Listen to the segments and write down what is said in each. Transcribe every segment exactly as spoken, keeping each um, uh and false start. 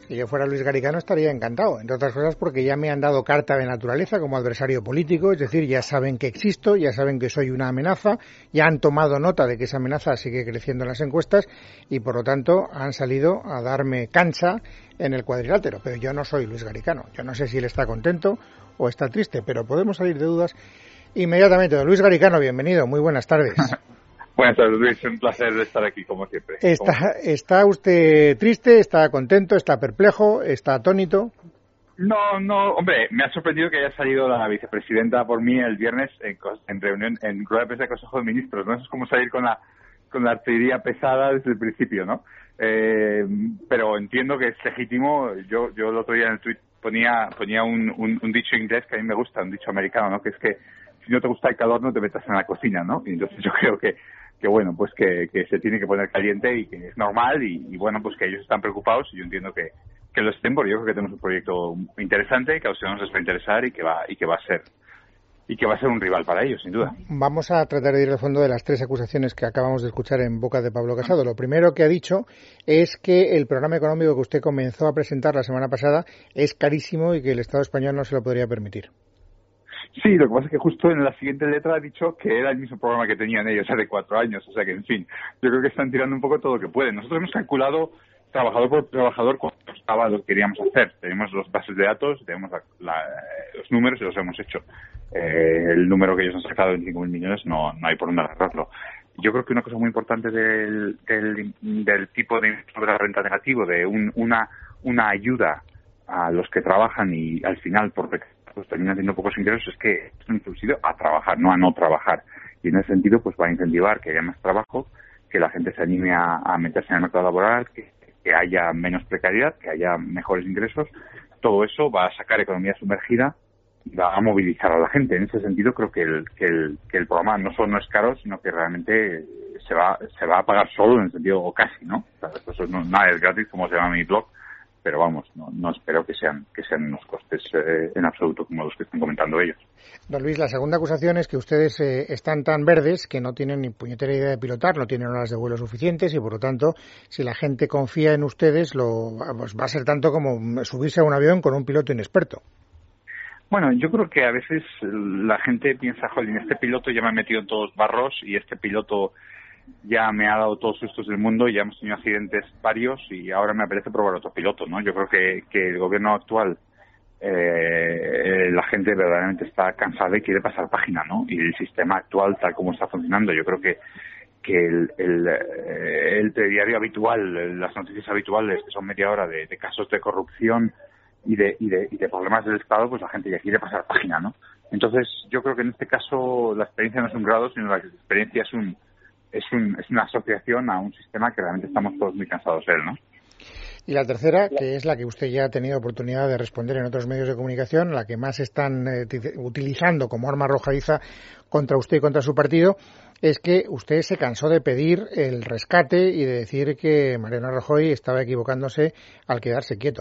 Si yo fuera Luis Garicano estaría encantado, entre otras cosas porque ya me han dado carta de naturaleza como adversario político, es decir, ya saben que existo, ya saben que soy una amenaza, ya han tomado nota de que esa amenaza sigue creciendo en las encuestas y por lo tanto han salido a darme cancha en el cuadrilátero. Pero yo no soy Luis Garicano, yo no sé si él está contento o está triste, pero podemos salir de dudas inmediatamente. Don Luis Garicano, bienvenido, muy buenas tardes. Buenas tardes, Luis, un placer estar aquí como siempre. Está, como... ¿Está usted triste, está contento, está perplejo, está atónito? No, no, hombre, me ha sorprendido que haya salido la vicepresidenta por mí el viernes en, en reunión, en rueda de prensa de Consejo de Ministros, ¿no? Eso es como salir con la con la artillería pesada desde el principio, ¿no? Eh, pero entiendo que es legítimo. Yo yo el otro día en el tuit ponía ponía un, un, un dicho inglés que a mí me gusta, un dicho americano, ¿no? Que es que si no te gusta el calor no te metas en la cocina, ¿no? Y entonces yo creo que que bueno, pues que, que se tiene que poner caliente y que es normal y, y bueno, pues que ellos están preocupados y yo entiendo que, que lo estén, porque yo creo que tenemos un proyecto interesante que a ustedes nos va a interesar y que va y que va a ser y que va a ser un rival para ellos, sin duda. Vamos a tratar de ir al fondo de las tres acusaciones que acabamos de escuchar en boca de Pablo Casado. Lo primero que ha dicho es que el programa económico que usted comenzó a presentar la semana pasada es carísimo y que el Estado español no se lo podría permitir. Sí, lo que pasa es que justo en la siguiente letra ha dicho que era el mismo programa que tenían ellos hace cuatro años, o sea que, en fin, yo creo que están tirando un poco todo lo que pueden. Nosotros hemos calculado trabajador por trabajador cuánto estaba lo que queríamos hacer. Tenemos los bases de datos, tenemos la, la, los números y los hemos hecho. Eh, el número que ellos han sacado en cinco mil millones no, no hay por dónde agarrarlo. Yo creo que una cosa muy importante del, del, del tipo de sobre la renta negativo, de un, una, una ayuda a los que trabajan y al final por pues terminan teniendo pocos ingresos, es que es un subsidio a trabajar, no a no trabajar. Y en ese sentido, pues va a incentivar que haya más trabajo, que la gente se anime a, a meterse en el mercado laboral, que, que haya menos precariedad, que haya mejores ingresos. Todo eso va a sacar economía sumergida y va a movilizar a la gente. En ese sentido, creo que el, que el, que el programa no solo no es caro, sino que realmente se va, se va a pagar solo en el sentido, o casi, ¿no? O sea, eso no, nada es gratis, como se llama mi blog. Pero vamos, no, no espero que sean que sean unos costes eh, en absoluto como los que están comentando ellos. Don Luis, la segunda acusación es que ustedes eh, están tan verdes que no tienen ni puñetera idea de pilotar, no tienen horas de vuelo suficientes y por lo tanto, si la gente confía en ustedes, lo pues va a ser tanto como subirse a un avión con un piloto inexperto. Bueno, yo creo que a veces la gente piensa, jolín, este piloto ya me ha metido en todos los barros y este piloto ya me ha dado todos los sustos del mundo, ya hemos tenido accidentes varios y ahora me apetece probar otro piloto, ¿no? Yo creo que, que el gobierno actual, eh, la gente verdaderamente está cansada y quiere pasar página, ¿no? Y el sistema actual, tal como está funcionando, yo creo que que el, el, el telediario habitual, las noticias habituales, que son media hora de, de casos de corrupción y de, y de y de problemas del Estado, pues la gente ya quiere pasar página, ¿no? Entonces, yo creo que en este caso la experiencia no es un grado, sino la experiencia es un Es, un, es una asociación a un sistema que realmente estamos todos muy cansados de él, ¿no? Y la tercera, que es la que usted ya ha tenido oportunidad de responder en otros medios de comunicación, la que más están eh, utilizando como arma arrojadiza contra usted y contra su partido, es que usted se cansó de pedir el rescate y de decir que Mariano Rajoy estaba equivocándose al quedarse quieto.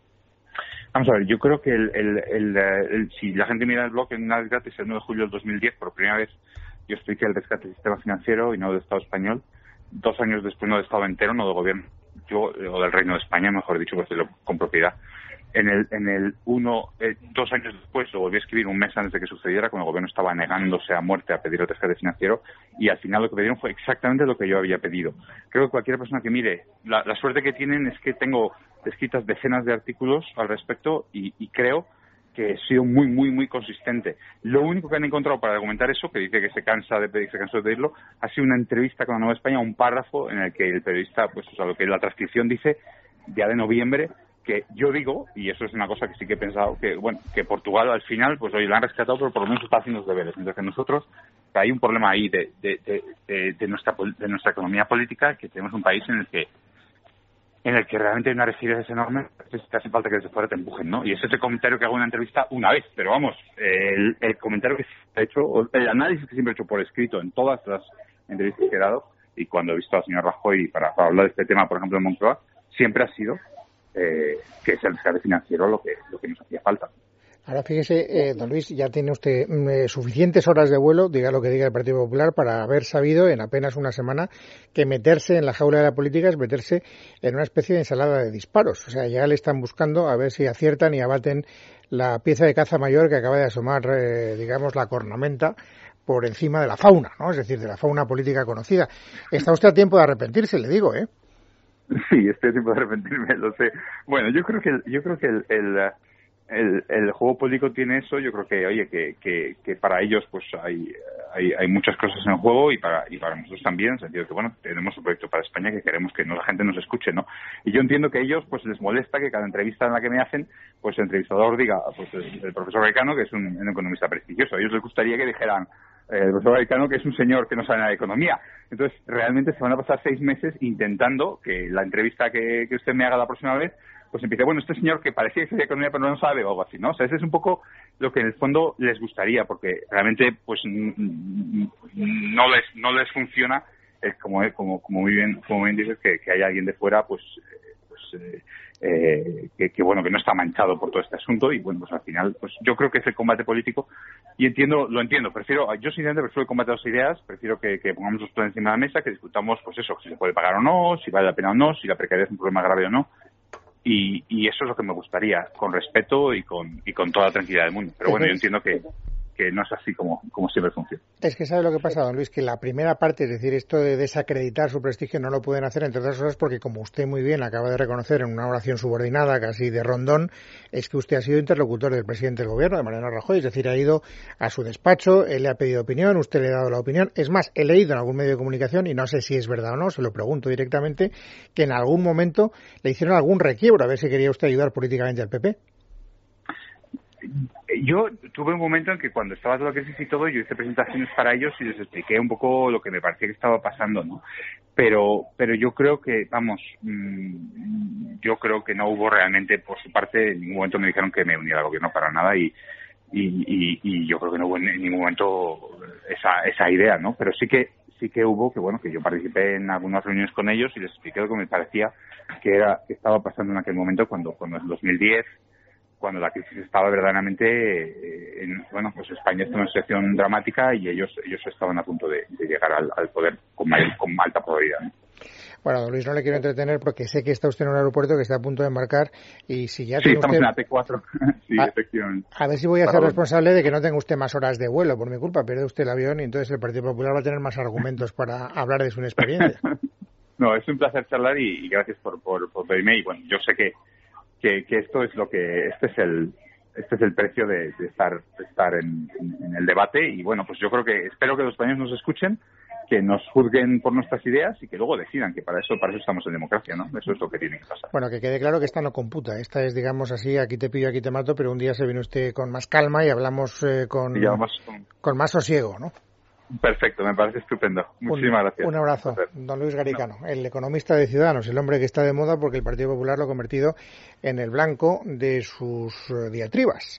Vamos a ver, yo creo que el, el, el, el, si la gente mira el blog en Nada es Gratis, el nueve de julio del dos mil diez, por primera vez yo expliqué el rescate del sistema financiero y no del Estado español. Dos años después, no del Estado entero, no del gobierno, yo, o del Reino de España, mejor dicho, pues con propiedad. En el, en el uno, eh, dos años después, lo volví a escribir un mes antes de que sucediera, cuando el gobierno estaba negándose a muerte a pedir el rescate financiero, y al final lo que pidieron fue exactamente lo que yo había pedido. Creo que cualquier persona que mire, la, la suerte que tienen es que tengo escritas decenas de artículos al respecto y, y creo que he sido muy, muy, muy consistente. Lo único que han encontrado para argumentar eso, que dice que se cansa de pedir, se cansó de pedirlo, ha sido una entrevista con la Nueva España, un párrafo en el que el periodista, pues, o sea, lo que la transcripción dice, ya de noviembre, que yo digo, y eso es una cosa que sí que he pensado, que bueno, que Portugal al final, pues oye, la han rescatado, pero por lo menos está haciendo los deberes. Mientras que nosotros, que hay un problema ahí de, de, de, de, de nuestra de nuestra economía política, que tenemos un país en el que en el que realmente hay una rigidez enorme, entonces te hace falta que desde fuera te empujen, ¿no? Y ese es el comentario que hago en una entrevista una vez, pero vamos, el, el comentario que he hecho, el análisis que siempre he hecho por escrito en todas las entrevistas que he dado, y cuando he visto al señor Rajoy para, para hablar de este tema, por ejemplo, en Moncloa, siempre ha sido eh, que es el rescate financiero lo que, lo que nos hacía falta. Ahora fíjese, eh, don Luis, ya tiene usted eh, suficientes horas de vuelo, diga lo que diga el Partido Popular, para haber sabido en apenas una semana que meterse en la jaula de la política es meterse en una especie de ensalada de disparos. O sea, ya le están buscando a ver si aciertan y abaten la pieza de caza mayor que acaba de asomar, eh, digamos, la cornamenta por encima de la fauna, ¿no? Es decir, de la fauna política conocida. Está usted a tiempo de arrepentirse, le digo, ¿eh? Sí, estoy a tiempo de arrepentirme, lo sé. Bueno, yo creo que yo creo que el, el El, el juego político tiene eso. Yo creo que, oye, que, que, que para ellos pues hay, hay hay muchas cosas en juego y para y para nosotros también, en el sentido que, bueno, tenemos un proyecto para España que queremos que no, la gente nos escuche, ¿no? Y yo entiendo que a ellos pues les molesta que cada entrevista en la que me hacen, pues el entrevistador diga, pues el, el profesor Garitano, que es un, un economista prestigioso. A ellos les gustaría que dijeran, eh, el profesor Garitano, que es un señor que no sabe nada de economía. Entonces, realmente se van a pasar seis meses intentando que la entrevista que, que usted me haga la próxima vez pues empieza, bueno, este señor que parecía que sabía economía pero no sabe o algo así, ¿no? O sea, ese es un poco lo que en el fondo les gustaría, porque realmente pues no les no les funciona, es como como como muy bien como bien dices, que, que haya alguien de fuera pues pues eh, eh, que, que bueno, que no está manchado por todo este asunto. Y bueno, pues al final pues yo creo que es el combate político y entiendo lo entiendo prefiero yo sinceramente prefiero el combate de las ideas, prefiero que, que pongamos los planes encima de la mesa, que discutamos pues eso, si se puede pagar o no, si vale la pena o no, si la precariedad es un problema grave o no. Y, y eso es lo que me gustaría, con respeto y con y con toda la tranquilidad del mundo. Pero bueno, yo entiendo que, que no es así como, como siempre funciona. Es que ¿sabe lo que pasa, don Luis? Que la primera parte, es decir, esto de desacreditar su prestigio, no lo pueden hacer, entre otras cosas, porque como usted muy bien acaba de reconocer en una oración subordinada, casi de rondón, es que usted ha sido interlocutor del presidente del gobierno, de Mariano Rajoy, es decir, ha ido a su despacho, él le ha pedido opinión, usted le ha dado la opinión. Es más, he leído en algún medio de comunicación, y no sé si es verdad o no, se lo pregunto directamente, que en algún momento le hicieron algún requiebro, a ver si quería usted ayudar políticamente al P P. Yo tuve un momento en que cuando estaba toda la crisis y todo, yo hice presentaciones para ellos y les expliqué un poco lo que me parecía que estaba pasando, ¿no? Pero pero yo creo que, vamos, mmm, yo creo que no hubo realmente, por su parte, en ningún momento me dijeron que me uniera al gobierno para nada y y, y, y yo creo que no hubo en ningún momento esa esa idea, ¿no? Pero sí que sí que hubo, que bueno, que yo participé en algunas reuniones con ellos y les expliqué lo que me parecía que era que estaba pasando en aquel momento cuando, cuando en dos mil diez, cuando la crisis estaba verdaderamente, eh, en, bueno, pues España está en una situación dramática y ellos ellos estaban a punto de, de llegar al, al poder con, mayor, con alta probabilidad, ¿no? Bueno, don Luis, no le quiero entretener porque sé que está usted en un aeropuerto que está a punto de embarcar y si ya sí, tiene estamos usted... en la T cuatro. Sí, a, efectivamente. A ver si voy a ser responsable de que no tenga usted más horas de vuelo por mi culpa, pierde usted el avión y entonces el Partido Popular va a tener más argumentos para hablar de su experiencia. No, es un placer charlar y, y gracias por, por, por pedirme. Y bueno, yo sé que, que, que esto es lo que, este es el, este es el precio de, de estar, de estar en, en, en el debate. Y bueno, pues yo creo que, espero que los españoles nos escuchen, que nos juzguen por nuestras ideas y que luego decidan, que para eso para eso estamos en democracia, ¿no? Eso es lo que tiene que pasar. Bueno, que quede claro que esta no computa. Esta es, digamos así, aquí te pillo, aquí te mato, pero un día se viene usted con más calma y hablamos eh, con, y con... con más sosiego, ¿no? Perfecto, me parece estupendo. Muchísimas un, gracias. Un abrazo, don Luis Garicano, no. el economista de Ciudadanos, el hombre que está de moda porque el Partido Popular lo ha convertido en el blanco de sus diatribas.